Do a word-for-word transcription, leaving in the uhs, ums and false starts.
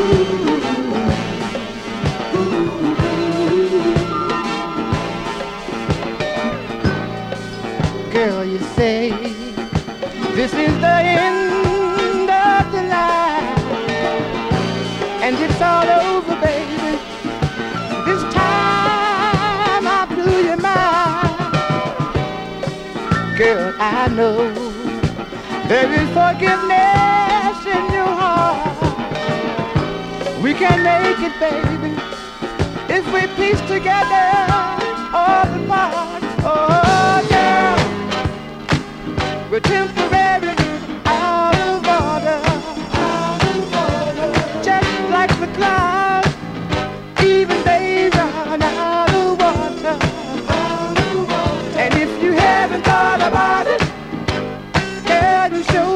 Girl, you say this is the end of the line, and it's all over, baby. This time I blew your mind. Girl, I know there is forgiveness in your heart. We can make it, baby, if we piece together all the parts. Oh, girl, we're temporarily out of order, out of order. Just like the clouds, even they run out of water, out of water. And if you haven't thought about it, girl, you show